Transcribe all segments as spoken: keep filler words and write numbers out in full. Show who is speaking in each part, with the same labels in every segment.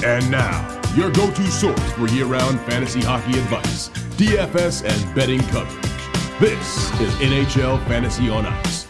Speaker 1: And now, your go-to source for year-round fantasy hockey advice, D F S and betting coverage. This is N H L Fantasy on Ice.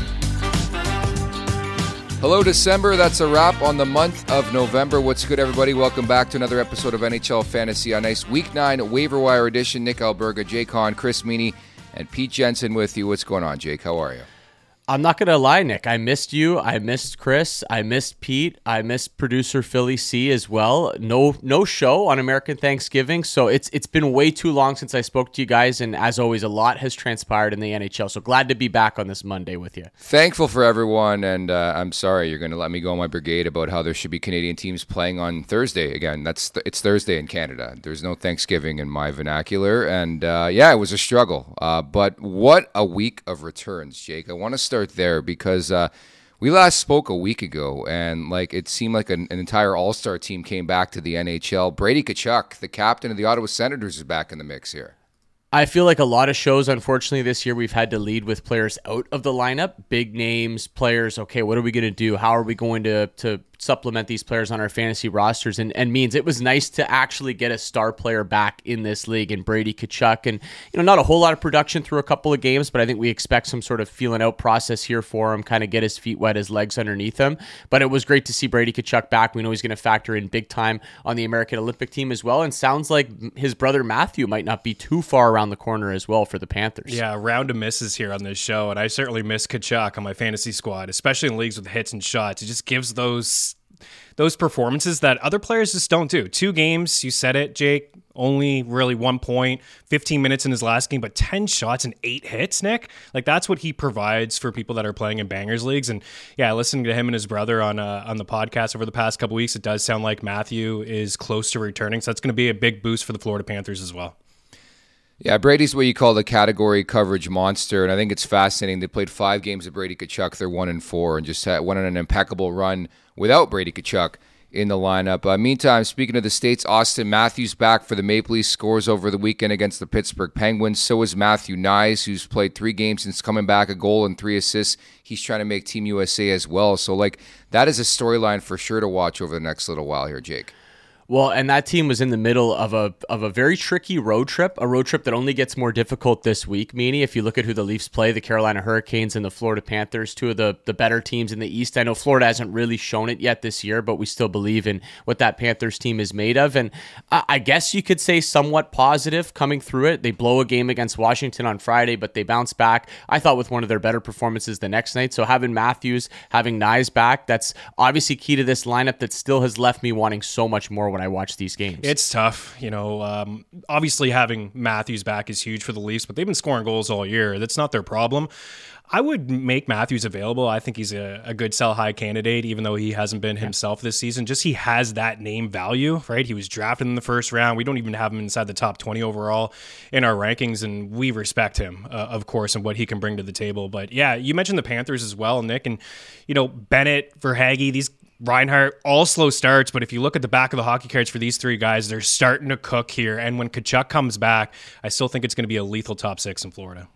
Speaker 2: Hello, December. That's a wrap on the month of November. What's good, everybody? Welcome back to another episode of N H L Fantasy on Ice. Week nine waiver wire edition. Nick Alberga, Jake Hahn, Chris Meany, and Pete Jensen with you. What's going on, Jake? How are you?
Speaker 3: I'm not going to lie, Nick. I missed you. I missed Chris. I missed Pete. I missed producer Philly C as well. No no show on American Thanksgiving. So it's it's been way too long since I spoke to you guys. And as always, a lot has transpired in the N H L. So glad to be back on this Monday with you.
Speaker 2: Thankful for everyone. And uh, I'm sorry you're going to let me go on my brigade about how there should be Canadian teams playing on Thursday. Again, that's th- it's Thursday in Canada. There's no Thanksgiving in my vernacular. And uh, yeah, it was a struggle. Uh, but what a week of returns, Jake. I want to start there because uh, we last spoke a week ago and like it seemed like an, an entire all-star team came back to the N H L. Brady Tkachuk, the captain of the Ottawa Senators, is back in the mix here.
Speaker 3: I feel like a lot of shows, unfortunately, this year we've had to lead with players out of the lineup. Big names, players, okay, what are we going to do? How are we going to to supplement these players on our fantasy rosters? And, and means it was nice to actually get a star player back in this league in Brady Tkachuk. And, you know, not a whole lot of production through a couple of games, but I think we expect some sort of feeling out process here for him, kind of get his feet wet, his legs underneath him. But it was great to see Brady Tkachuk back. We know he's going to factor in big time on the American Olympic team as well. And sounds like his brother Matthew might not be too far around the corner as well for the Panthers.
Speaker 4: Yeah, a round of misses here on this show, and I certainly miss Tkachuk on my fantasy squad, especially in leagues with hits and shots. It just gives those those performances that other players just don't do. Two games, you said it, Jake, only really one point, fifteen minutes in his last game, but ten shots and eight hits, Nick. Like, that's what he provides for people that are playing in bangers leagues. And yeah, listening to him and his brother on uh, on the podcast over the past couple weeks, it does sound like Matthew is close to returning, so that's going to be a big boost for the Florida Panthers as well.
Speaker 2: Yeah, Brady's what you call the category coverage monster, and I think it's fascinating. They played five games of Brady Tkachuk. They're one and four, and just had, went on an impeccable run without Brady Tkachuk in the lineup. Uh, meantime, speaking of the States, Austin Matthews back for the Maple Leafs, scores over the weekend against the Pittsburgh Penguins. So is Matthew Knies, who's played three games since coming back, a goal and three assists. He's trying to make Team U S A as well. So, like, that is a storyline for sure to watch over the next little while here, Jake.
Speaker 3: Well, and that team was in the middle of a of a very tricky road trip, a road trip that only gets more difficult this week, Meanie. If you look at who the Leafs play, the Carolina Hurricanes and the Florida Panthers, two of the, the better teams in the East. I know Florida hasn't really shown it yet this year, but we still believe in what that Panthers team is made of. And I, I guess you could say somewhat positive coming through it. They blow a game against Washington on Friday, but they bounce back, I thought, with one of their better performances the next night. So having Matthews, having Knies back, that's obviously key to this lineup that still has left me wanting so much more when I watch these games.
Speaker 4: It's tough. You know, um, obviously having Matthews back is huge for the Leafs, but they've been scoring goals all year. That's not their problem. I would make Matthews available. I think he's a, a good sell high candidate, even though he hasn't been himself this season. Just he has that name value, right? He was drafted in the first round. We don't even have him inside the top twenty overall in our rankings, and we respect him, uh, of course, and what he can bring to the table. But yeah, you mentioned the Panthers as well, Nick, and, you know, Bennett, Verhaeghe, these Reinhart, all slow starts, but if you look at the back of the hockey cards for these three guys, they're starting to cook here. And when Tkachuk comes back, I still think it's going to be a lethal top six in Florida.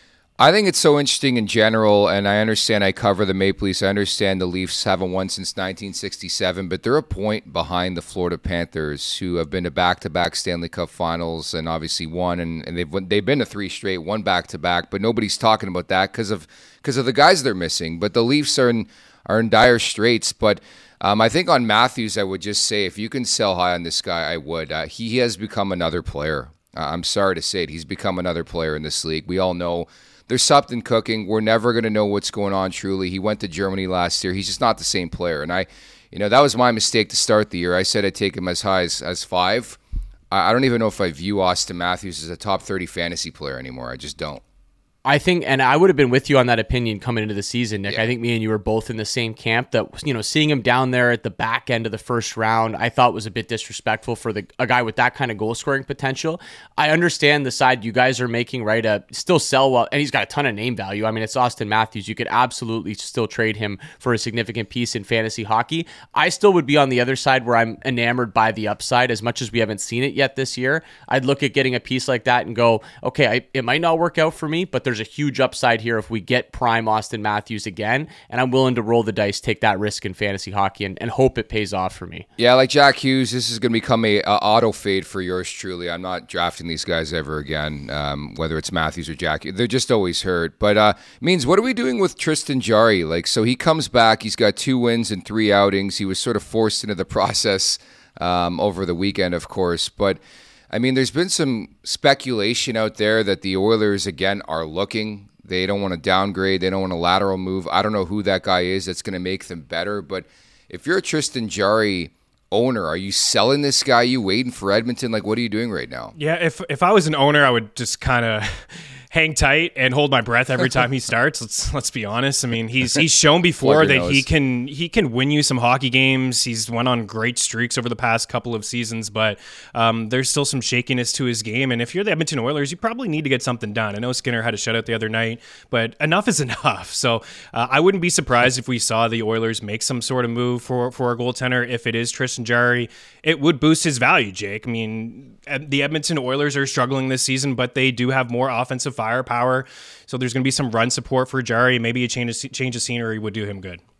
Speaker 2: I think it's so interesting in general, and I understand I cover the Maple Leafs. I understand the Leafs haven't won since nineteen sixty-seven, but they're a point behind the Florida Panthers, who have been to back-to-back Stanley Cup finals and obviously won, and, and they've they've been to three straight, one back-to-back, but nobody's talking about that because of because of the guys they're missing. But the Leafs are in are in dire straits. But um, I think on Matthews, I would just say if you can sell high on this guy, I would. Uh, he has become another player. Uh, I'm sorry to say it. He's become another player in this league. We all know there's something cooking. We're never going to know what's going on truly. He went to Germany last year. He's just not the same player. And I, you know, that was my mistake to start the year. I said I'd take him as high as, as five. I, I don't even know if I view Austin Matthews as a top thirty fantasy player anymore. I just don't.
Speaker 3: I think, and I would have been with you on that opinion coming into the season, Nick. Yeah. I think me and you were both in the same camp that, you know, seeing him down there at the back end of the first round, I thought was a bit disrespectful for the a guy with that kind of goal scoring potential. I understand the side you guys are making, right? Uh, still sell well, and he's got a ton of name value. I mean, it's Austin Matthews. You could absolutely still trade him for a significant piece in fantasy hockey. I still would be on the other side where I'm enamored by the upside as much as we haven't seen it yet this year. I'd look at getting a piece like that and go, okay, I, it might not work out for me, but there's a huge upside here if we get prime Austin Matthews again, and I'm willing to roll the dice, take that risk in fantasy hockey, and, and hope it pays off for me.
Speaker 2: Yeah, like Jack Hughes, this is going to become a, a auto fade for yours truly. I'm not drafting these guys ever again, um, whether it's Matthews or Jack. They're just always hurt. But uh, means what are we doing with Tristan Jarry? Like, so he comes back. He's got two wins and three outings. He was sort of forced into the process um, over the weekend, of course. But I mean, there's been some speculation out there that the Oilers again are looking. They don't want to downgrade. They don't want a lateral move. I don't know who that guy is that's going to make them better. But if you're a Tristan Jarry owner, are you selling this guy? Are you waiting for Edmonton? Like, what are you doing right now?
Speaker 4: Yeah, if if I was an owner, I would just kind of hang tight and hold my breath every time he starts. Let's let's be honest. I mean, he's he's shown before that nose. he can he can win you some hockey games. He's went on great streaks over the past couple of seasons, but um, there's still some shakiness to his game. And if you're the Edmonton Oilers, you probably need to get something done. I know Skinner had a shutout the other night, but enough is enough. So uh, I wouldn't be surprised if we saw the Oilers make some sort of move for for a goaltender. If it is Tristan Jarry, it would boost his value, Jake. I mean, the Edmonton Oilers are struggling this season, but they do have more offensive firepower. So there's going to be some run support for Jarry. Maybe a change of, change of scenery would do him good.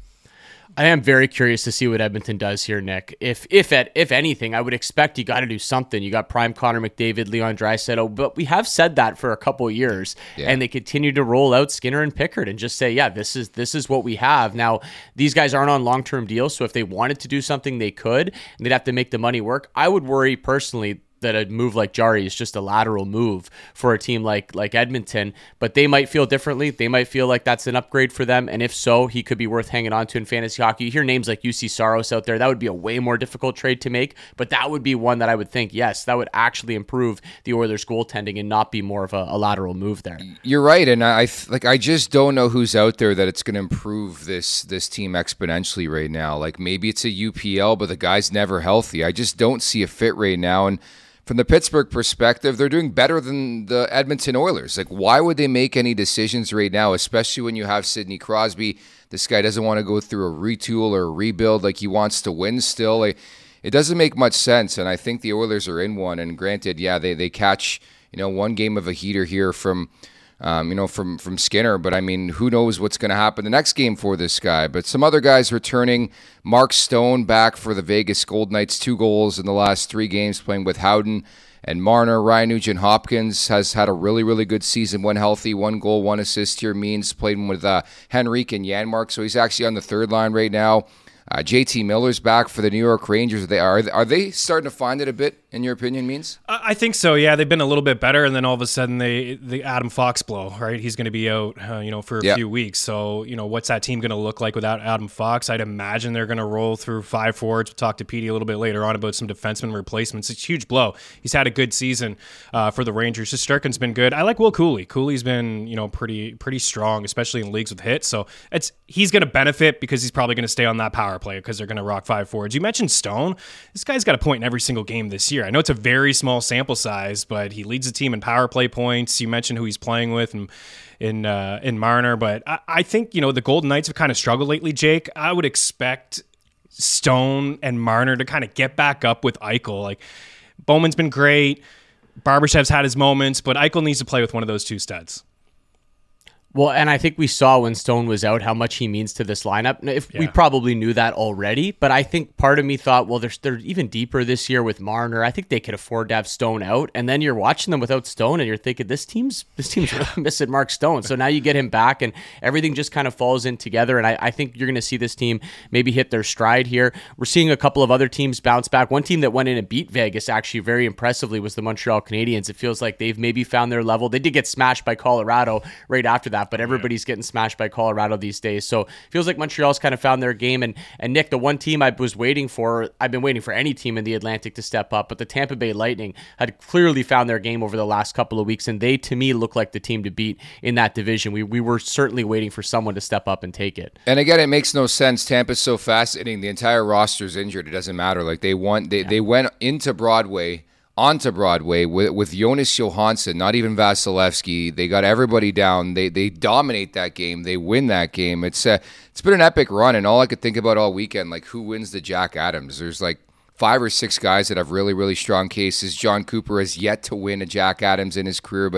Speaker 3: I am very curious to see what Edmonton does here, Nick. If if at, if anything, I would expect you got to do something. You got prime Connor McDavid, Leon Draisaitl, but we have said that for a couple of years, yeah. and they continue to roll out Skinner and Pickard and just say, yeah, this is this is what we have. Now, these guys aren't on long-term deals, so if they wanted to do something, they could, and they'd have to make the money work. I would worry personally that a move like Jarry is just a lateral move for a team like like Edmonton, but they might feel differently. They might feel like that's an upgrade for them, and if so, he could be worth hanging on to in fantasy hockey. You hear names like U C Saros out there, that would be a way more difficult trade to make, but that would be one that I would think, yes, that would actually improve the Oilers' goaltending and not be more of a, a lateral move there.
Speaker 2: You're right, and I like I just don't know who's out there that it's going to improve this this team exponentially right now. Like maybe it's a U P L, but the guy's never healthy. I just don't see a fit right now, and from the Pittsburgh perspective, they're doing better than the Edmonton Oilers. Like, why would they make any decisions right now, especially when you have Sidney Crosby? This guy doesn't want to go through a retool or a rebuild. Like, he wants to win still. Like, it doesn't make much sense, and I think the Oilers are in one. And granted, yeah, they, they catch, you know, one game of a heater here from, um, you know, from, from Skinner. But, I mean, who knows what's going to happen the next game for this guy. But some other guys returning. Mark Stone back for the Vegas Golden Knights, two goals in the last three games playing with Howden and Marner. Ryan Nugent-Hopkins has had a really, really good season when healthy. One goal, one assist here. Means played with uh, Henrique and Janmark, so he's actually on the third line right now. Uh, J T Miller's back for the New York Rangers. They are are they starting to find it a bit, in your opinion, Means?
Speaker 4: I think so, yeah. They've been a little bit better, and then all of a sudden, they the Adam Fox blow, right? He's going to be out, uh, you know, for a yep. few weeks. So, you know, what's that team going to look like without Adam Fox? I'd imagine they're going to roll through five forwards. We'll talk to Petey a little bit later on about some defenseman replacements. It's a huge blow. He's had a good season uh, for the Rangers. Shesterkin's been good. I like Will Cooley. Cooley's been, you know, pretty pretty strong, especially in leagues with hits. So it's he's going to benefit because he's probably going to stay on that power play because they're going to rock five forwards. You mentioned Stone. This guy's got a point in every single game this year. I know it's a very small sample size, but he leads the team in power play points. You mentioned who he's playing with and in uh, in Marner, but I, I think, you know, the Golden Knights have kind of struggled lately, Jake. I would expect Stone and Marner to kind of get back up with Eichel. Like, Bowman's been great. Barbashev's had his moments, but Eichel needs to play with one of those two studs.
Speaker 3: Well, and I think we saw when Stone was out how much he means to this lineup. If yeah. We probably knew that already, but I think part of me thought, well, they're, they're even deeper this year with Marner. I think they could afford to have Stone out, and then you're watching them without Stone, and you're thinking, this team's this team's really missing Mark Stone. So now you get him back, and everything just kind of falls in together, and I, I think you're going to see this team maybe hit their stride here. We're seeing a couple of other teams bounce back. One team that went in and beat Vegas actually very impressively was the Montreal Canadiens. It feels like they've maybe found their level. They did get smashed by Colorado right after that, but everybody's getting smashed by Colorado these days. So it feels like Montreal's kind of found their game. And, and Nick, the one team I was waiting for, I've been waiting for any team in the Atlantic to step up, but the Tampa Bay Lightning had clearly found their game over the last couple of weeks, and they, to me, look like the team to beat in that division. We we were certainly waiting for someone to step up and take it.
Speaker 2: And again, it makes no sense. Tampa's so fascinating. The entire roster's injured. It doesn't matter. Like, they won, they, yeah. they went into Broadway onto Broadway with, with Jonas Johansson, not even Vasilevsky. They got everybody down. They they dominate that game. They win that game. It's uh, it's been an epic run, and all I could think about all weekend, like, who wins the Jack Adams? There's like five or six guys that have really, really strong cases. John Cooper has yet to win a Jack Adams in his career, but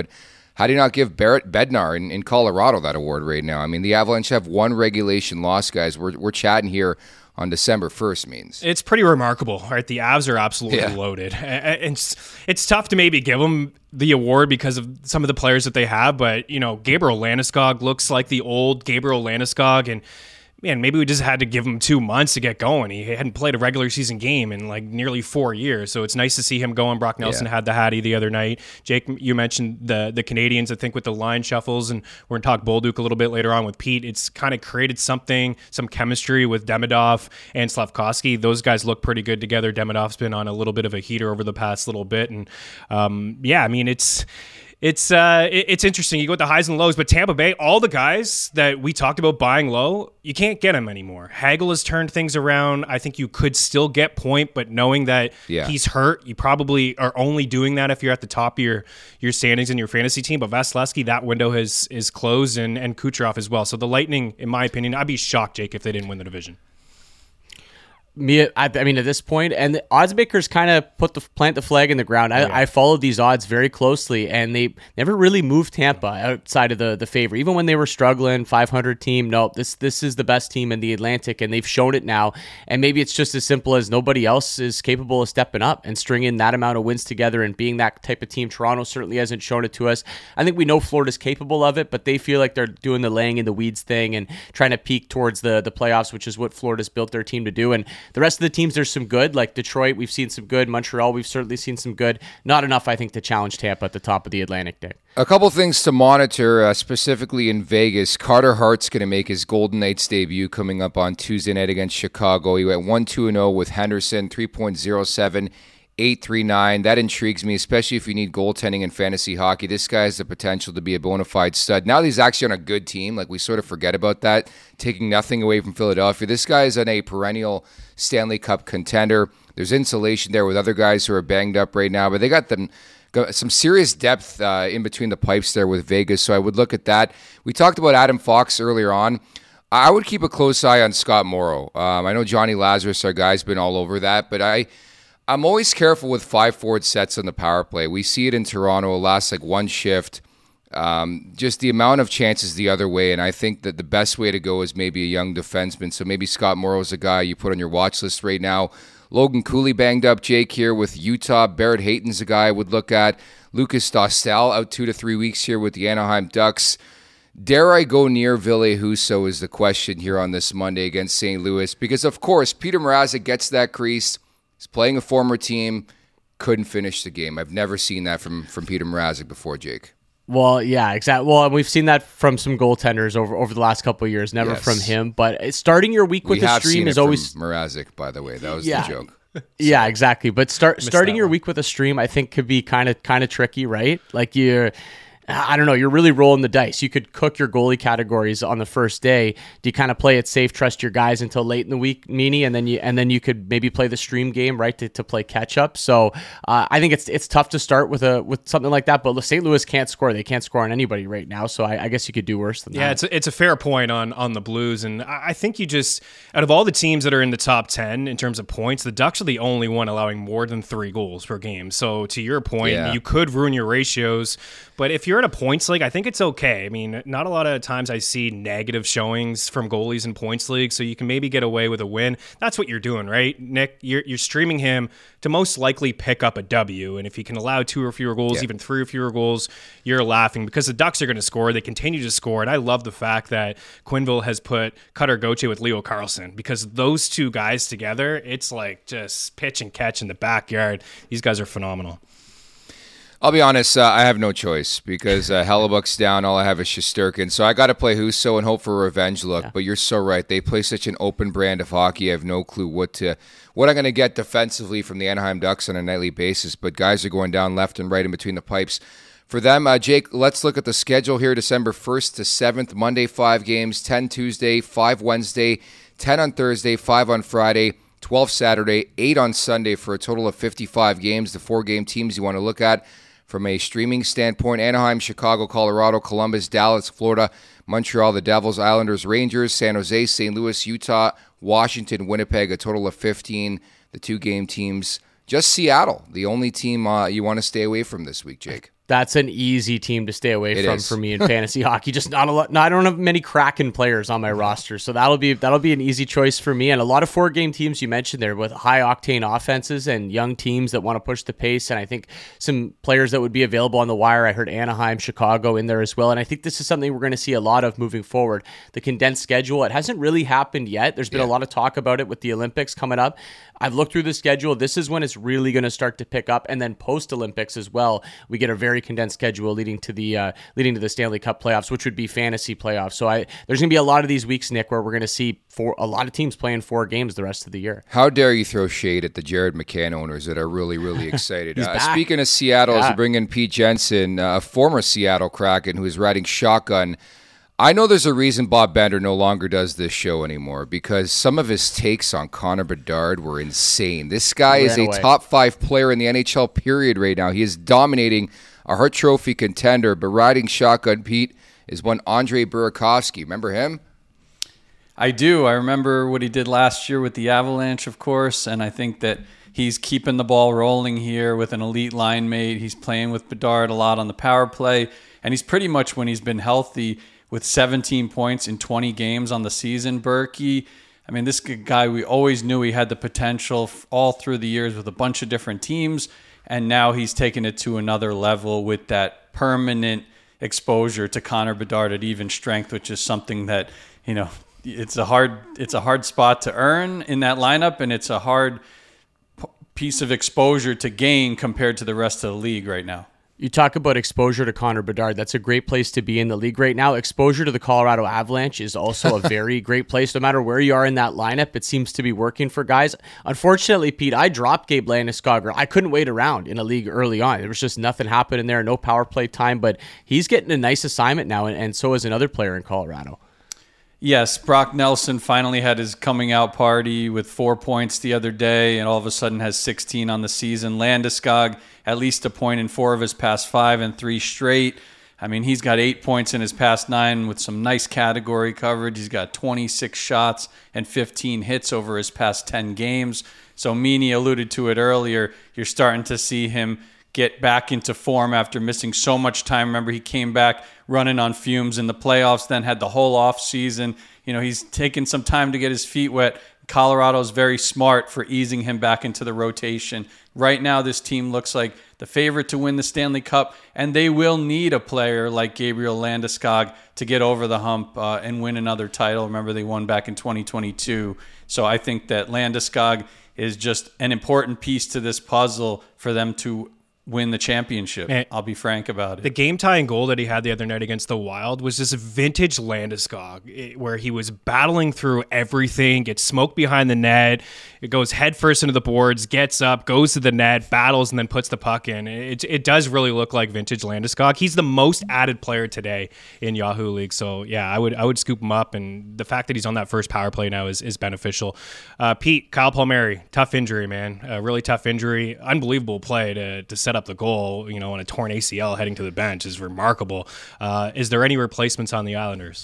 Speaker 2: how do you not give Barrett Bednar in, in Colorado that award right now? I mean, the Avalanche have one regulation loss, guys. We're we're chatting here on December first means.
Speaker 4: It's pretty remarkable, right? The Avs are absolutely
Speaker 2: Yeah.
Speaker 4: loaded. And it's, it's tough to maybe give them the award because of some of the players that they have, but, you know, Gabriel Landeskog looks like the old Gabriel Landeskog, and man, maybe we just had to give him two months to get going. He hadn't played a regular season game in like nearly four years. So it's nice to see him going. Brock Nelson
Speaker 2: Yeah.
Speaker 4: had the Hattie the other night. Jake, you mentioned the the Canadians, I think, with the line shuffles, and we're going to talk Bolduc a little bit later on with Pete. It's kind of created something, some chemistry with Demidov and Slavkovsky. Those guys look pretty good together. Demidov's been on a little bit of a heater over the past little bit. And um, yeah, I mean, it's... It's uh, it- it's interesting. You go with the highs and lows, but Tampa Bay, all the guys that we talked about buying low, you can't get them anymore. Hagel has turned things around. I think you could still get Point, but knowing that
Speaker 2: Yeah.
Speaker 4: he's hurt, you probably are only doing that if you're at the top of your, your standings in your fantasy team. But Vasilevsky, that window has is closed, and and Kucherov as well. So the Lightning, in my opinion, I'd be shocked, Jake, if they didn't win the division.
Speaker 3: Me, I, I mean, at this point, and the odds makers kind of put the plant the flag in the ground. I,
Speaker 4: yeah.
Speaker 3: I followed these odds very closely, and they never really moved Tampa outside of the the favor. Even when they were struggling, five hundred team. No, this this is the best team in the Atlantic, and they've shown it now. And maybe it's just as simple as nobody else is capable of stepping up and stringing that amount of wins together and being that type of team. Toronto certainly hasn't shown it to us. I think we know Florida's capable of it, but they feel like they're doing the laying in the weeds thing and trying to peak towards the the playoffs, which is what Florida's built their team to do. And the rest of the teams, there's some good, like Detroit, we've seen some good. Montreal, we've certainly seen some good. Not enough, I think, to challenge Tampa at the top of the Atlantic, Dick.
Speaker 2: A couple things to monitor, uh, specifically in Vegas. Carter Hart's going to make his Golden Knights debut coming up on Tuesday night against Chicago. He went one two and oh with Henderson, three point oh seven, eight three nine. That intrigues me, especially if you need goaltending in fantasy hockey. This guy has the potential to be a bona fide stud. Now that he's actually on a good team, like we sort of forget about that, taking nothing away from Philadelphia. This guy is on a perennial Stanley Cup contender. There's insulation there with other guys who are banged up right now, but they got them got some serious depth uh, in between the pipes there with Vegas, so I would look at that. We talked about Adam Fox earlier on. I would keep a close eye on Scott Morrow. Um, I know Johnny Lazarus, our guy's been all over that, but I... I'm always careful with five forward sets on the power play. We see it in Toronto. It lasts like one shift. Um, just the amount of chances the other way, and I think that the best way to go is maybe a young defenseman. So maybe Scott Morrow's a guy you put on your watch list right now. Logan Cooley banged up, Jake, here with Utah. Barrett Hayton's a guy I would look at. Lucas Dostal out two to three weeks here with the Anaheim Ducks. Dare I go near Ville Husso is the question here on this Monday against Saint Louis, because, of course, Peter Mrazek gets that crease. He's playing a former team, couldn't finish the game. I've never seen that from, from Peter Mrazek before, Jake.
Speaker 3: Well, yeah, exactly. Well, and we've seen that from some goaltenders over, over the last couple of years. Never
Speaker 2: Yes.
Speaker 3: from him, but starting your week with
Speaker 2: we
Speaker 3: a
Speaker 2: have
Speaker 3: stream
Speaker 2: seen
Speaker 3: is
Speaker 2: it
Speaker 3: always
Speaker 2: from Mrazek, by the way. That was
Speaker 3: Yeah.
Speaker 2: the joke.
Speaker 3: yeah, exactly. But start starting
Speaker 4: that
Speaker 3: your
Speaker 4: one.
Speaker 3: week with a stream, I think, could be kind of kind of tricky, right? Like you're. I don't know. You're really rolling the dice. You could cook your goalie categories on the first day. Do you kind of play it safe, trust your guys until late in the week, Meanie, and then you and then you could maybe play the stream game, right, to, to play catch up. So uh, I think it's it's tough to start with a with something like that. But Saint Louis can't score. They can't score on anybody right now. So I, I guess you could do worse than
Speaker 4: Yeah,
Speaker 3: that.
Speaker 4: it's a, it's a fair point on on the Blues, and I I think you just out of all the teams that are in the top ten in terms of points, the Ducks are the only one allowing more than three goals per game. So to your point,
Speaker 2: Yeah.
Speaker 4: you could ruin your ratios, but if you're at a points league, I think it's okay. I mean, not a lot of times I see negative showings from goalies in points league, so you can maybe get away with a win. That's what you're doing, right, Nick? You're you're streaming him to most likely pick up a W, and if he can allow two or fewer goals,
Speaker 2: Yeah.
Speaker 4: even three or fewer goals, you're laughing because the Ducks are going to score. They continue to score, and I love the fact that Quenneville has put Cutter Gauthier with Leo Carlson, because those two guys together, it's like just pitch and catch in the backyard. These guys are phenomenal.
Speaker 2: I'll be honest, uh, I have no choice because uh, Hellebuck's down. All I have is Shesterkin. So I got to play Husso and hope for a revenge look. Yeah. But you're so right. They play such an open brand of hockey. I have no clue what to what I'm going to get defensively from the Anaheim Ducks on a nightly basis. But guys are going down left and right in between the pipes. For them, uh, Jake, let's look at the schedule here. December first to seventh, Monday, five games, ten Tuesday, five Wednesday, ten on Thursday, five on Friday, twelve Saturday, eight on Sunday for a total of fifty-five games. The four-game teams you want to look at from a streaming standpoint: Anaheim, Chicago, Colorado, Columbus, Dallas, Florida, Montreal, the Devils, Islanders, Rangers, San Jose, Saint Louis, Utah, Washington, Winnipeg, a total of fifteen. The two-game teams. Just Seattle, the only team uh, you want to stay away from this week, Jake.
Speaker 3: That's an easy team to stay away
Speaker 2: It
Speaker 3: from
Speaker 2: is.
Speaker 3: for me in fantasy hockey. Just not a lot. No, I don't have many Kraken players on my roster, so that'll be that'll be an easy choice for me. And a lot of four game teams you mentioned there with high octane offenses and young teams that want to push the pace. And I think some players that would be available on the wire. I heard Anaheim, Chicago in there as well. And I think this is something we're going to see a lot of moving forward. The condensed schedule, it hasn't really happened yet. There's been
Speaker 2: Yeah.
Speaker 3: a lot of talk about it with the Olympics coming up. I've looked through the schedule. This is when it's really going to start to pick up, and then post Olympics as well, we get a very condensed schedule leading to the uh, leading to the Stanley Cup playoffs, which would be fantasy playoffs. So I there's going to be a lot of these weeks, Nick, where we're going to see four, a lot of teams playing four games the rest of the year.
Speaker 2: How dare you throw shade at the Jared McCann owners that are really, really excited?
Speaker 3: He's
Speaker 2: uh,
Speaker 3: back.
Speaker 2: Speaking of Seattle, as
Speaker 3: Yeah.
Speaker 2: we bring in Pete Jensen, uh, a former Seattle Kraken who is riding shotgun. I know there's a reason Bob Bender no longer does this show anymore, because some of his takes on Connor Bedard were insane. This guy
Speaker 3: Ran
Speaker 2: is a
Speaker 3: away.
Speaker 2: top five player in the N H L period right now. He is dominating a Hart Trophy contender, but riding shotgun, Pete, is one Andre Burakovsky. Remember him?
Speaker 5: I do. I remember what he did last year with the Avalanche, of course, and I think that he's keeping the ball rolling here with an elite line mate. He's playing with Bedard a lot on the power play, and he's pretty much, when he's been healthy, with seventeen points in twenty games on the season. Berkey, I mean, this guy, we always knew he had the potential all through the years with a bunch of different teams, and now he's taken it to another level with that permanent exposure to Connor Bedard at even strength, which is something that, you know, it's a hard it's a hard spot to earn in that lineup, and it's a hard p- piece of exposure to gain compared to the rest of the league right now.
Speaker 3: You talk about exposure to Connor Bedard. That's a great place to be in the league right now. Exposure to the Colorado Avalanche is also a very great place. No matter where you are in that lineup, it seems to be working for guys. Unfortunately, Pete, I dropped Gabe Landeskog. I couldn't wait around in a league early on. There was just nothing happening there, no power play time, but he's getting a nice assignment now, and, and so is another player in Colorado.
Speaker 5: Yes, Brock Nelson finally had his coming out party with four points the other day, and all of a sudden has sixteen on the season. Landeskog, at least a point in four of his past five and three straight. I mean, he's got eight points in his past nine with some nice category coverage. He's got twenty-six shots and fifteen hits over his past ten games. So Meany alluded to it earlier. You're starting to see him get back into form after missing so much time. Remember, he came back running on fumes in the playoffs, then had the whole off season. You know, he's taken some time to get his feet wet. Colorado's very smart for easing him back into the rotation. Right now, this team looks like the favorite to win the Stanley Cup, and they will need a player like Gabriel Landeskog to get over the hump uh, and win another title. Remember, they won back in twenty twenty-two. So I think that Landeskog is just an important piece to this puzzle for them to win the championship.
Speaker 4: Man,
Speaker 5: I'll be frank about it.
Speaker 4: The game-tying goal that he had the other night against the Wild was this vintage Landeskog, it- where he was battling through everything, gets smoked behind the net, it goes headfirst into the boards, gets up, goes to the net, battles, and then puts the puck in. It, it does really look like vintage Landeskog. He's the most added player today in Yahoo League, so yeah, I would I would scoop him up, and the fact that he's on that first power play now is, is beneficial. Uh, Pete, Kyle Palmieri, tough injury, man. A really tough injury. Unbelievable play to, to set up the goal, you know, on a torn A C L heading to the bench is remarkable. Uh, is there any replacements on the Islanders?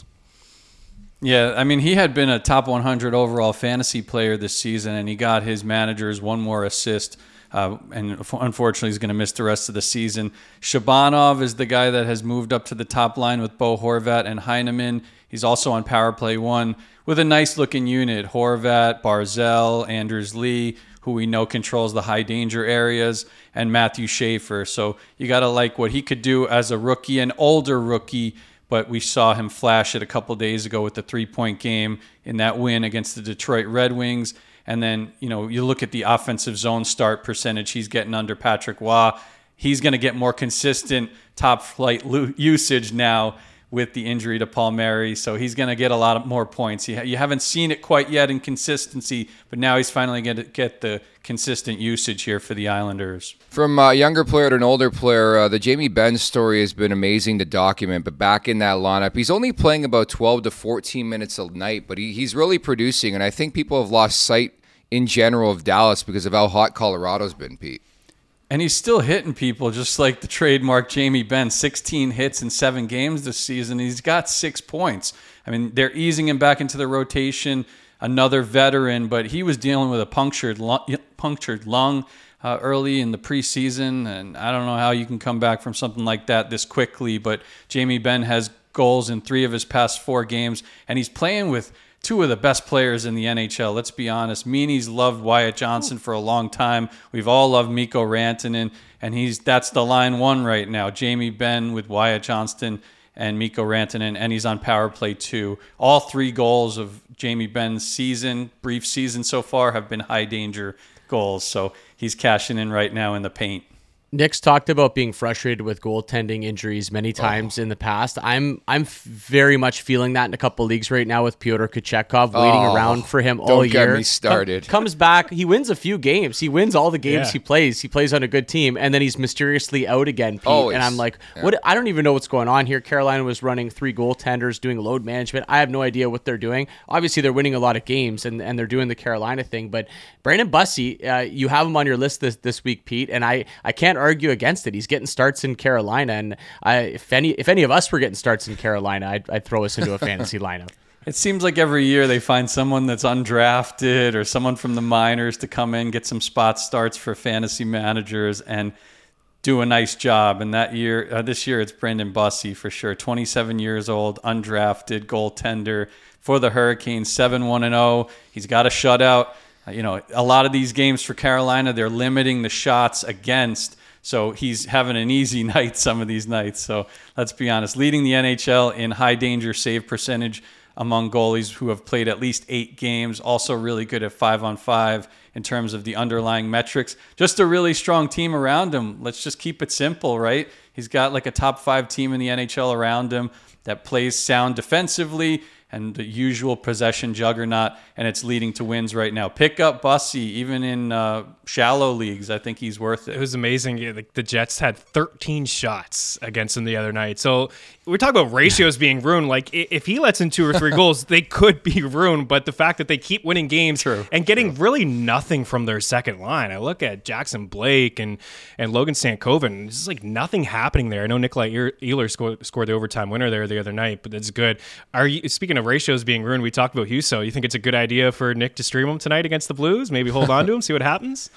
Speaker 5: Yeah, I mean, he had been a top one hundred overall fantasy player this season, and he got his managers one more assist, uh, and unfortunately he's going to miss the rest of the season. Shabanov is the guy that has moved up to the top line with Bo Horvat and Heineman. He's also on power play one with a nice-looking unit, Horvat, Barzell, Anders Lee, who we know controls the high-danger areas, and Matthew Schaefer. So you got to like what he could do as a rookie, an older rookie, but we saw him flash it a couple days ago with the three-point game in that win against the Detroit Red Wings. And then, you know, you look at the offensive zone start percentage he's getting under Patrick Waugh. He's going to get more consistent top-flight lo- usage now with the injury to Palmieri, so he's going to get a lot of more points. You, ha- you haven't seen it quite yet in consistency, but now he's finally going to get the consistent usage here for the Islanders.
Speaker 2: From a younger player to an older player, uh, the Jamie Benn story has been amazing to document, but back in that lineup, he's only playing about twelve to fourteen minutes a night, but he, he's really producing, and I think people have lost sight in general of Dallas because of how hot Colorado's been, Pete.
Speaker 5: And he's still hitting people, just like the trademark Jamie Benn. sixteen hits in seven games this season. He's got six points. I mean, they're easing him back into the rotation. another veteran, but he was dealing with a punctured lung, punctured lung uh, early in the preseason, and I don't know how you can come back from something like that this quickly, but Jamie Benn has goals in three of his past four games, and he's playing with two of the best players in the N H L. Let's be honest. Meany's loved Wyatt Johnston for a long time. We've all loved Mikko Rantanen, and he's that's the line one right now. Jamie Benn with Wyatt Johnston and Mikko Rantanen, and he's on power play two. All three goals of Jamie Benn's season, brief season so far, have been high danger goals. So he's cashing in right now in the paint.
Speaker 3: Nick's talked about being frustrated with goaltending injuries many times oh. in the past. I'm I'm very much feeling that in a couple leagues right now with Pyotr Kochetkov, waiting
Speaker 2: oh,
Speaker 3: around for him all
Speaker 2: don't
Speaker 3: year.
Speaker 2: Don't get me started.
Speaker 3: Com- comes back, he wins a few games. He wins all the games
Speaker 4: yeah.
Speaker 3: he plays. He plays on a good team, and then he's mysteriously out again, Pete.
Speaker 2: Always.
Speaker 3: And I'm like,
Speaker 2: yeah.
Speaker 3: what? I don't even know what's going on here. Carolina was running three goaltenders, doing load management. I have no idea what they're doing. Obviously, they're winning a lot of games, and, and they're doing the Carolina thing. But Brandon Bussi, uh, you have him on your list this, this week, Pete, and I, I can't argue against it. He's getting starts in Carolina, and I, if any if any of us were getting starts in Carolina, I'd, I'd throw us into a fantasy lineup.
Speaker 5: It seems like every year they find someone that's undrafted or someone from the minors to come in, get some spot starts for fantasy managers, and do a nice job. And that year, uh, this year, it's Brandon Bussi for sure. twenty-seven years old, undrafted goaltender for the Hurricanes, seven one and oh. He's got a shutout. Uh, you know, a lot of these games for Carolina, they're limiting the shots against. So he's having an easy night some of these nights. So let's be honest, leading the N H L in high danger save percentage among goalies who have played at least eight games. Also really good at five on five in terms of the underlying metrics. Just a really strong team around him. Let's just keep it simple, right? He's got like a top five team in the N H L around him that plays sound defensively and the usual possession juggernaut, and it's leading to wins right now. Pick up Bussi, even in uh, shallow leagues. I think he's worth it.
Speaker 4: It was amazing. Yeah, the, the Jets had thirteen shots against him the other night. So we're talking about ratios being ruined. Like, if he lets in two or three goals, they could be ruined. But the fact that they keep winning games
Speaker 5: True.
Speaker 4: and getting
Speaker 5: True.
Speaker 4: really nothing from their second line. I look at Jackson Blake and, and Logan Stankoven. There's just like nothing happening there. I know Nikolai Ehlers scored, scored the overtime winner there the other night, but that's good. Are you speaking of ratios being ruined? We talked about Husso. You think it's a good idea for Nick to stream him tonight against the Blues? Maybe hold on to him, see what happens?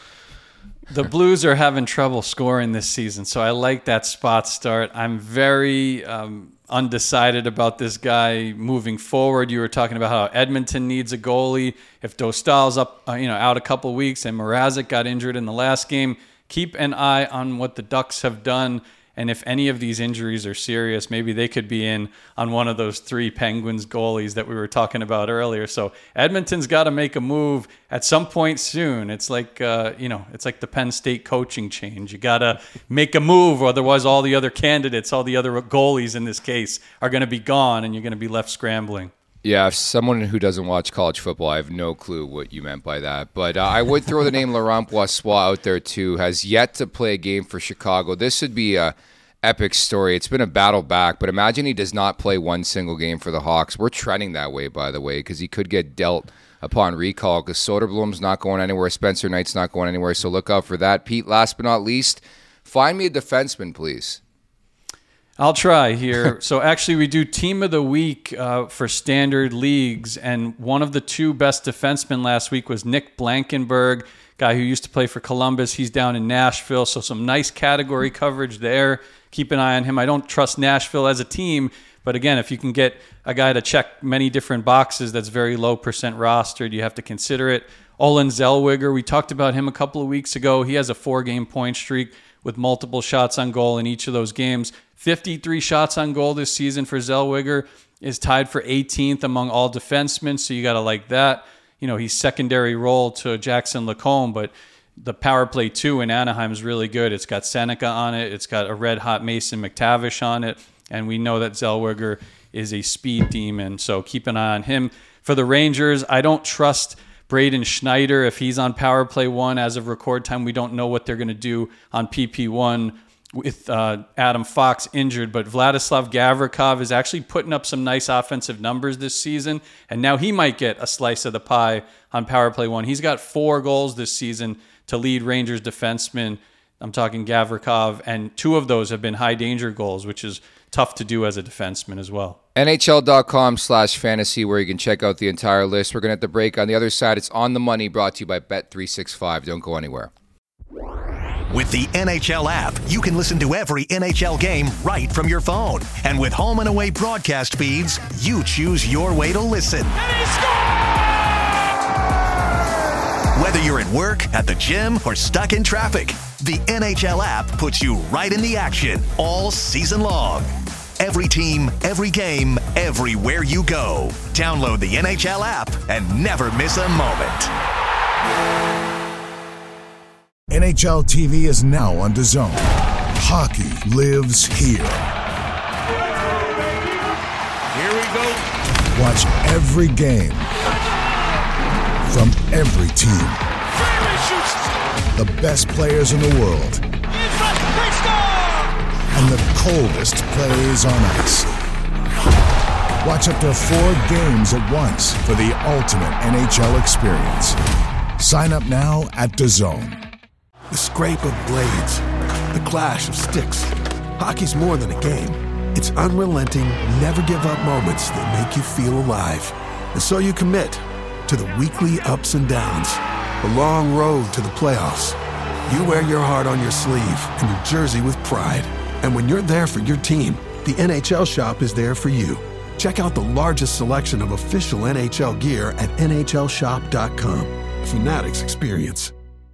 Speaker 5: The Blues are having trouble scoring this season, so I like that spot start. I'm very um, undecided about this guy moving forward. You were talking about how Edmonton needs a goalie. If Dostal's up, uh, you know, out a couple weeks, and Mrazek got injured in the last game, keep an eye on what the Ducks have done. And if any of these injuries are serious, maybe they could be in on one of those three Penguins goalies that we were talking about earlier. So Edmonton's got to make a move at some point soon. It's like, uh, you know, it's like the Penn State coaching change. You got to make a move, otherwise all the other candidates, all the other goalies in this case, are going to be gone, and you're going to be left scrambling.
Speaker 2: Yeah, if someone who doesn't watch college football, I have no clue what you meant by that. But uh, I would throw the name Laurent Brossoit out there, too. Has yet to play a game for Chicago. This would be a epic story. It's been a battle back, but imagine he does not play one single game for the Hawks. We're trending that way, by the way, because he could get dealt upon recall because Soderblom's not going anywhere. Spencer Knight's not going anywhere, so look out for that. Pete, last but not least, find me a defenseman, please.
Speaker 5: I'll try here. So actually we do team of the week uh, for standard leagues, and one of the two best defensemen last week was Nick Blankenburg, guy who used to play for Columbus. He's down in Nashville, so some nice category coverage there. Keep an eye on him. I don't trust Nashville as a team, but again, if you can get a guy to check many different boxes that's very low percent rostered, you have to consider it. Olin Zellweger, we talked about him a couple of weeks ago. He has a four-game point streak with multiple shots on goal in each of those games. fifty-three shots on goal this season for Zellweger, is tied for eighteenth among all defensemen, so you got to like that. You know, he's secondary role to Jackson Lacombe, but the power play two in Anaheim is really good. It's got Seneca on it. It's got a red-hot Mason McTavish on it, and we know that Zellweger is a speed demon, so keep an eye on him. For the Rangers, I don't trust Braden Schneider if he's on power play one. As of record time, we don't know what they're going to do on P P one with uh, Adam Fox injured, but Vladislav Gavrikov is actually putting up some nice offensive numbers this season, and now he might get a slice of the pie on power play one. He's got four goals this season to lead Rangers defensemen. I'm talking Gavrikov, and two of those have been high danger goals, which is tough to do as a defenseman as well.
Speaker 2: N H L dot com slash fantasy, where you can check out the entire list. We're going to have the break. On the other side, it's On the Money, brought to you by Bet three sixty-five. Don't go anywhere.
Speaker 6: With the N H L app, you can listen to every N H L game right from your phone. And with home and away broadcast feeds, you choose your way to listen.
Speaker 7: And he scores!
Speaker 6: Whether you're at work, at the gym, or stuck in traffic, the N H L app puts you right in the action all season long. Every team, every game, everywhere you go. Download the N H L app and never miss a moment.
Speaker 8: N H L T V is now on DAZN. Hockey lives here.
Speaker 7: Here we go.
Speaker 8: Watch every game from every team. The best players in the world. And the coldest plays on ice. Watch up to four games at once for the ultimate N H L experience. Sign up now at DAZN.
Speaker 9: The scrape of blades, the clash of sticks. Hockey's more than a game. It's unrelenting, never-give-up moments that make you feel alive. And so you commit to the weekly ups and downs, the long road to the playoffs. You wear your heart on your sleeve and your jersey with pride. And when you're there for your team, the N H L Shop is there for you. Check out the largest selection of official N H L gear at N H L shop dot com. Fanatics experience.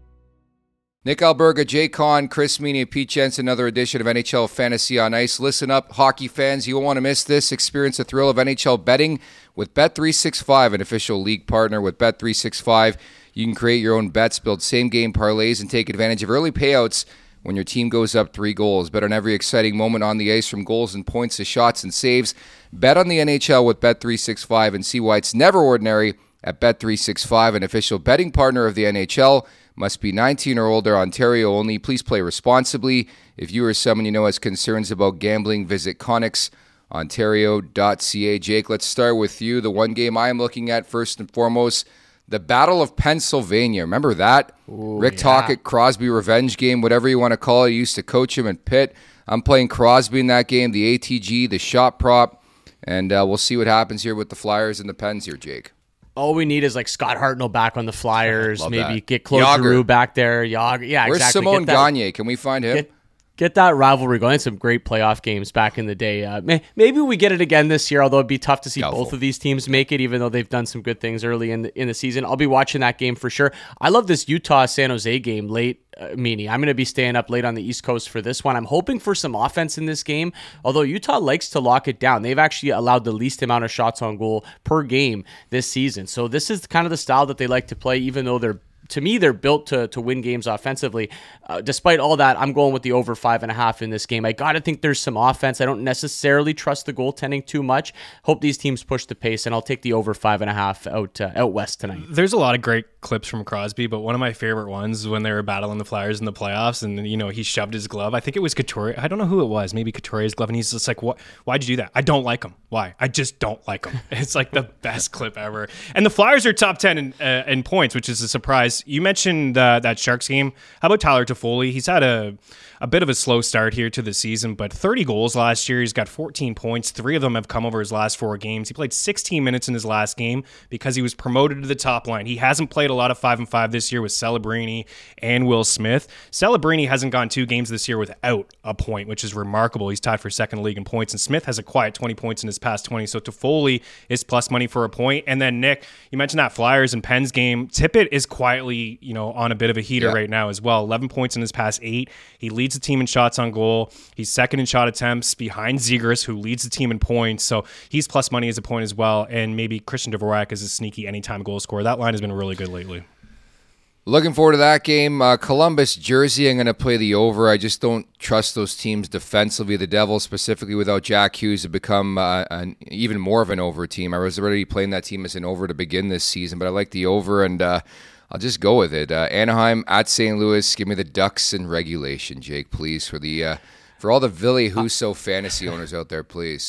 Speaker 2: Nick Alberga, Jay Kahn, Chris Meany, and Pete Jensen, another edition of N H L Fantasy on Ice. Listen up, hockey fans. You won't want to miss this. Experience the thrill of N H L betting with Bet three sixty-five, an official league partner with Bet three sixty-five. You can create your own bets, build same-game parlays, and take advantage of early payouts when your team goes up three goals. Bet on every exciting moment on the ice, from goals and points to shots and saves. Bet on the N H L with Bet three sixty-five and see why it's never ordinary at Bet three sixty-five, an official betting partner of the N H L. Must be nineteen or older, Ontario only. Please play responsibly. If you or someone you know has concerns about gambling, visit Connex Ontario dot C A. Jake, let's start with you. The one game I am looking at first and foremost, the Battle of Pennsylvania. Remember that? Ooh, Rick yeah. Tocchet, Crosby revenge game, whatever you want to call it. You used to coach him in Pitt. I'm playing Crosby in that game, the A T G, the shot prop, and uh, we'll see what happens here with the Flyers and the Pens here, Jake.
Speaker 3: All we need is like Scott Hartnell back on the Flyers.
Speaker 2: Love
Speaker 3: maybe
Speaker 2: that.
Speaker 3: get Claude Giroux back there. Yager. Yeah,
Speaker 2: Where's
Speaker 3: exactly.
Speaker 2: Simone Gagne? Can we find him?
Speaker 3: Get, get that rivalry going. Some great playoff games back in the day. Uh, may, maybe we get it again this year, although it'd be tough to see
Speaker 2: Doubtful.
Speaker 3: both of these teams make it, even though they've done some good things early in the, in the season. I'll be watching that game for sure. I love this Utah-San Jose game late. Uh, meaning I'm going to be staying up late on the East Coast for this one. I'm hoping for some offense in this game, although Utah likes to lock it down. They've actually allowed the least amount of shots on goal per game this season. So this is kind of the style that they like to play, even though they're to me, they're built to to win games offensively. Uh, despite all that, I'm going with the over five and a half in this game. I got to think there's some offense. I don't necessarily trust the goaltending too much. Hope these teams push the pace, and I'll take the over five and a half out uh, out west tonight.
Speaker 4: There's a lot of great clips from Crosby, but one of my favorite ones is when they were battling the Flyers in the playoffs, and you know he shoved his glove. I think it was Couturier. I don't know who it was. Maybe Couturier's glove, and he's just like, "What? Why'd you do that? I don't like him. Why? I just don't like him." It's like the best clip ever. And the Flyers are top ten in, uh, in points, which is a surprise. You mentioned uh, that Sharks game. How about Tyler Toffoli? He's had a a bit of a slow start here to the season, but thirty goals last year. He's got fourteen points. Three of them have come over his last four games. He played sixteen minutes in his last game because he was promoted to the top line. He hasn't played a lot of five and five this year with Celebrini and Will Smith. Celebrini hasn't gone two games this year without a point, which is remarkable. He's tied for second league in points, and Smith has a quiet twenty points in his past twenty. So Toffoli is plus money for a point. And then Nick, you mentioned that Flyers and Pens game. Tippett is quietly, you know, on a bit of a heater yeah. right now as well. eleven points in his past eight. He leads the team in shots on goal. He's second in shot attempts behind Zegras, who leads the team in points. So he's plus money as a point as well. And maybe Christian Dvorak is a sneaky anytime goal scorer. That line has been really good lately.
Speaker 2: Looking forward to that game. Uh, Columbus, Jersey, I'm going to play the over. I just don't trust those teams defensively. The Devils, specifically without Jack Hughes, have become uh, an, even more of an over team. I was already playing that team as an over to begin this season, but I like the over, and uh, I'll just go with it. Uh, Anaheim at Saint Louis. Give me the Ducks in regulation, Jake, please, for the uh, for all the Ville Husso fantasy owners out there, please.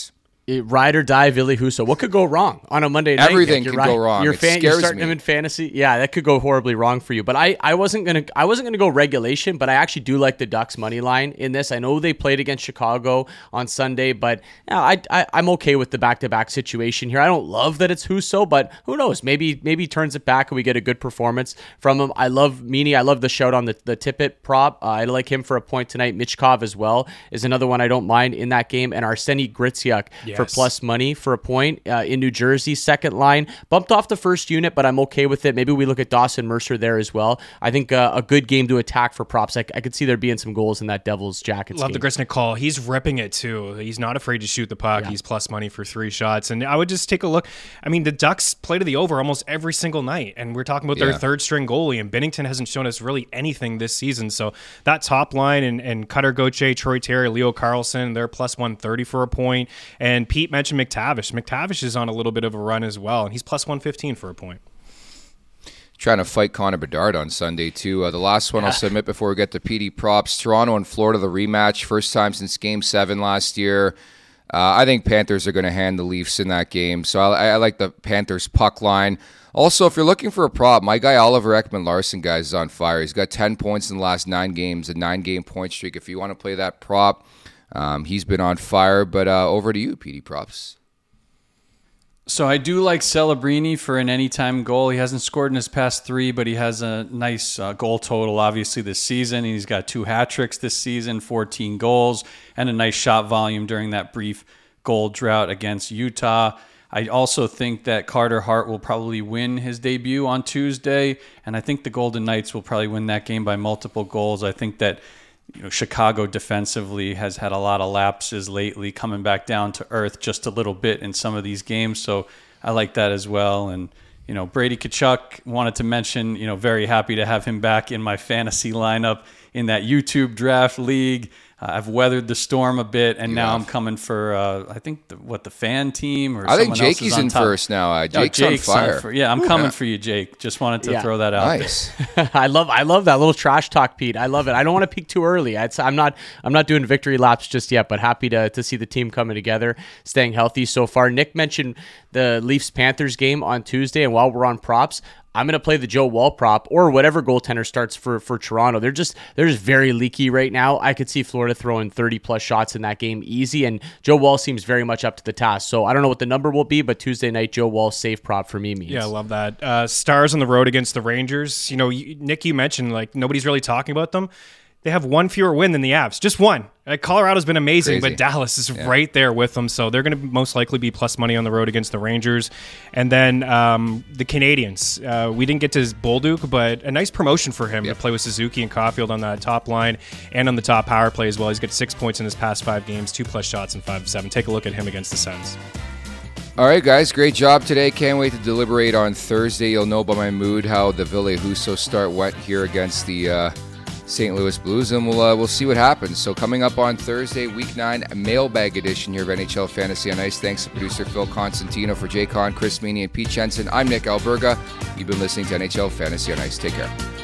Speaker 3: Ride or die, Ville Husso. What could go wrong on a Monday night?
Speaker 2: Everything could go wrong.
Speaker 3: You're,
Speaker 2: it
Speaker 3: fan,
Speaker 2: scares
Speaker 3: you're starting
Speaker 2: me.
Speaker 3: him in fantasy. Yeah, that could go horribly wrong for you. But I, I wasn't gonna I wasn't gonna go regulation, but I actually do like the Ducks money line in this. I know they played against Chicago on Sunday, but yeah, I, I I'm okay with the back to back situation here. I don't love that it's Husso, but who knows? Maybe maybe he turns it back and we get a good performance from him. I love Meany. I love the shout on the the Tippett prop. Uh, I like him for a point tonight. Michkov as well is another one I don't mind in that game, and Arseny Griciuk
Speaker 4: yes.
Speaker 3: for plus money for a point uh, in New Jersey. Second line, bumped off the first unit, but I'm okay with it. Maybe we look at Dawson Mercer there as well. I think uh, a good game to attack for props. I, I could see there being some goals in that Devils Jackets
Speaker 4: Love
Speaker 3: game.
Speaker 4: the Griciuk call. He's ripping it too. He's not afraid to shoot the puck. Yeah. He's plus money for three shots. And I would just take a look. I mean, the Ducks play to the over almost every single night, and we're talking about
Speaker 2: yeah.
Speaker 4: their third string goalie, and Binnington hasn't shown us really anything this season. So that top line and, and Cutter Gauthier, Troy Terry, Leo Carlson, they're plus one thirty for a point. And Pete mentioned McTavish. McTavish is on a little bit of a run as well, and he's plus one fifteen for a point.
Speaker 2: Trying to fight Connor Bedard on Sunday, too. Uh, the last one yeah. I'll submit before we get to P D props. Toronto and Florida, the rematch. First time since Game seven last year. Uh, I think Panthers are going to hand the Leafs in that game. So I, I like the Panthers puck line. Also, if you're looking for a prop, my guy Oliver Ekman-Larsson, guys, is on fire. He's got ten points in the last nine games, a nine-game point streak. If you want to play that prop, um, he's been on fire. But uh, over to you, P D props.
Speaker 5: So I do like Celebrini for an anytime goal. He hasn't scored in his past three, but he has a nice uh, goal total, obviously, this season. He's got two hat tricks this season, fourteen goals, and a nice shot volume during that brief goal drought against Utah. I also think that Carter Hart will probably win his debut on Tuesday, and I think the Golden Knights will probably win that game by multiple goals. I think that you know, Chicago defensively has had a lot of lapses lately, coming back down to earth just a little bit in some of these games. So I like that as well. And, you know, Brady Tkachuk, wanted to mention, you know, very happy to have him back in my fantasy lineup in that YouTube draft league. Uh, I've weathered the storm a bit, and you now have. I'm coming for, uh, I think, the, what, the fan team? Or
Speaker 2: I think
Speaker 5: Jakey's
Speaker 2: Jakey's in
Speaker 5: top.
Speaker 2: first now. Uh, Jake's,
Speaker 5: oh, Jake's
Speaker 2: on fire.
Speaker 5: On for, yeah, I'm coming yeah. for you, Jake. Just wanted to yeah. throw that out
Speaker 2: nice.
Speaker 5: there.
Speaker 3: I love I love that little trash talk, Pete. I love it. I don't want to peak too early. It's, I'm not I'm not doing victory laps just yet, but happy to, to see the team coming together, staying healthy so far. Nick mentioned the Leafs-Panthers game on Tuesday, and while we're on props, I'm going to play the Joe Woll prop or whatever goaltender starts for, for Toronto. They're just they're just very leaky right now. I could see Florida throwing thirty plus shots in that game easy, and Joe Woll seems very much up to the task. So I don't know what the number will be, but Tuesday night Joe Woll safe prop for me means.
Speaker 4: Yeah, I love that. Uh, Stars on the road against the Rangers. You know, you, Nick, you mentioned like nobody's really talking about them. They have one fewer win than the Avs, just one. Like, Colorado's been amazing, Crazy. But Dallas is yeah. right there with them, so they're going to most likely be plus money on the road against the Rangers. And then um, the Canadians. Uh, we didn't get to Bolduc, but a nice promotion for him yep. to play with Suzuki and Caulfield on that top line and on the top power play as well. He's got six points in his past five games, two plus shots and five of seven. Take a look at him against the Sens.
Speaker 2: All right, guys, great job today. Can't wait to deliberate on Thursday. You'll know by my mood how the Ville Husso start went here against the uh, Saint Louis Blues, and we'll uh, we'll see what happens. So coming up on Thursday, Week nine, a mailbag edition here of N H L Fantasy on Ice. Thanks to producer Phil Constantino, for Jay Con, Chris Meany, and Pete Jensen. I'm Nick Alberga. You've been listening to N H L Fantasy on Ice. Take care.